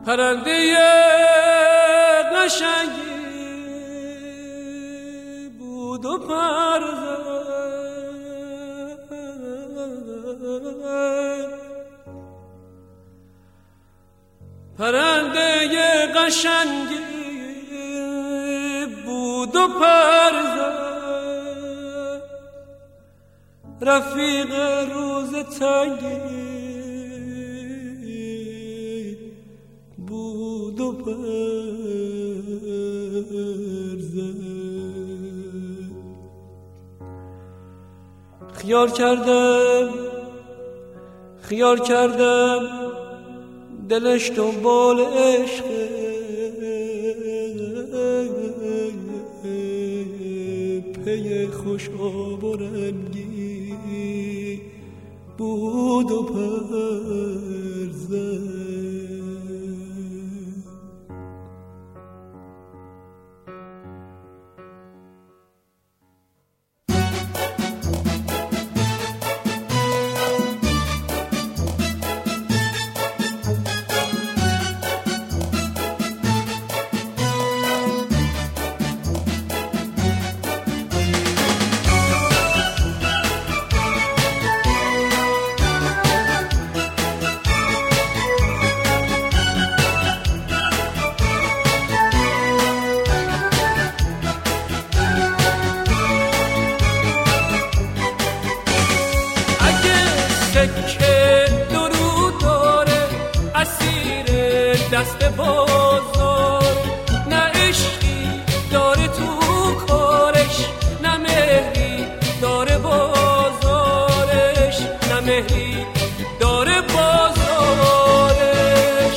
پرنده قشنگی بود و پر زد، پرنده قشنگی بود و پر زد، رفیق روز تنگی بود و پر زد. خیال کردم دلش دنبال عشق، پی خوش آب و رنگی بود و پر زد. دست بازار نه عشقی داره تو کارش، نه مهری داره بازارش، نه مهری داره بازارش.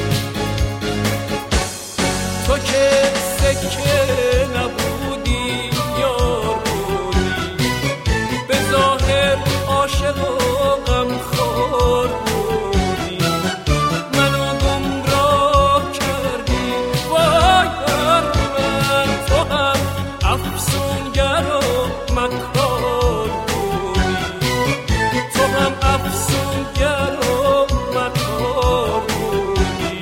تو که سکه نبودی یار بودی، به ظاهر عاشق و غمخوار بودی، منو گمراه کردی وای بر من. تو هم افسونگر و مکار بودی، تو هم افسونگر و مکار بودی.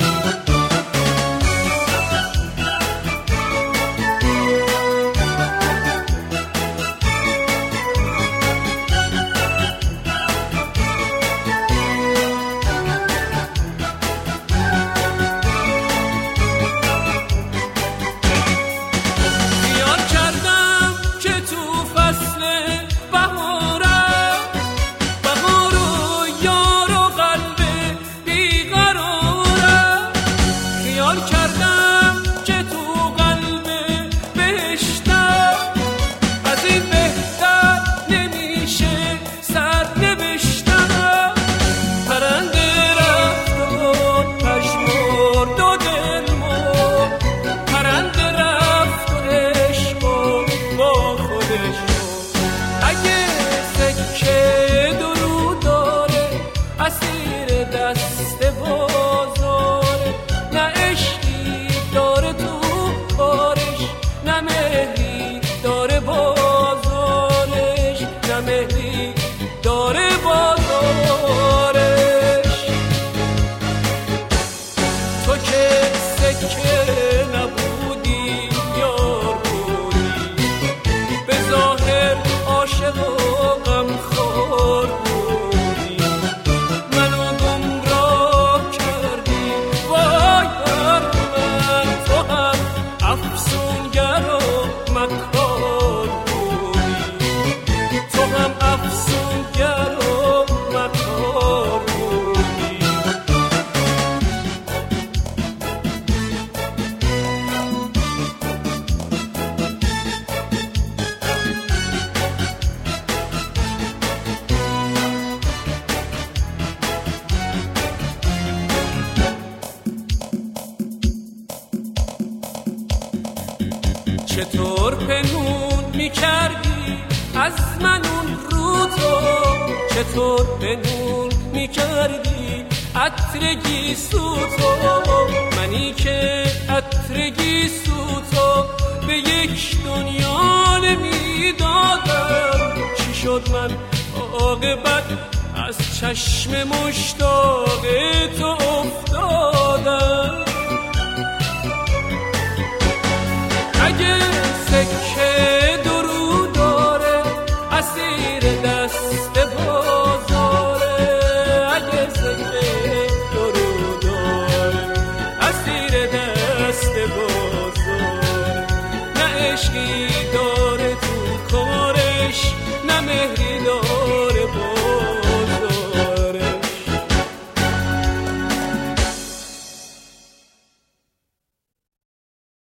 خیال کردم که تو فصل بهارم، بهار و یار و قلب بیقرارم. خیال کردم که تو قلب بهشتم، از این بهتر نمیشه سرنوشتم. پرنده رفت و پژمرد و دل مرد، پرنده رفت و عشق و با خودش مرد. اگه سکه درو داره اسیر دست بازاره، نه عشقی داره تو کارش، نه مهری داره بازارش، نه مهری داره بازارش. تو که سکه نبودی یار بودی، به ظاهر عاشق و غمخوار بودی، منو گمراه کردی وای بر من. تو هم افسونگر و مکار بودی، تو هم افسونگر و مکار بودی. چطور پنهون میکردی از من اون رو تو، چطور پنهون میکردی عطر گیسو تو، منی که عطر گیسو تو به یک دنیا نمیدادم. چی شد من عاقبت از چشم مشتاق تو افتادم.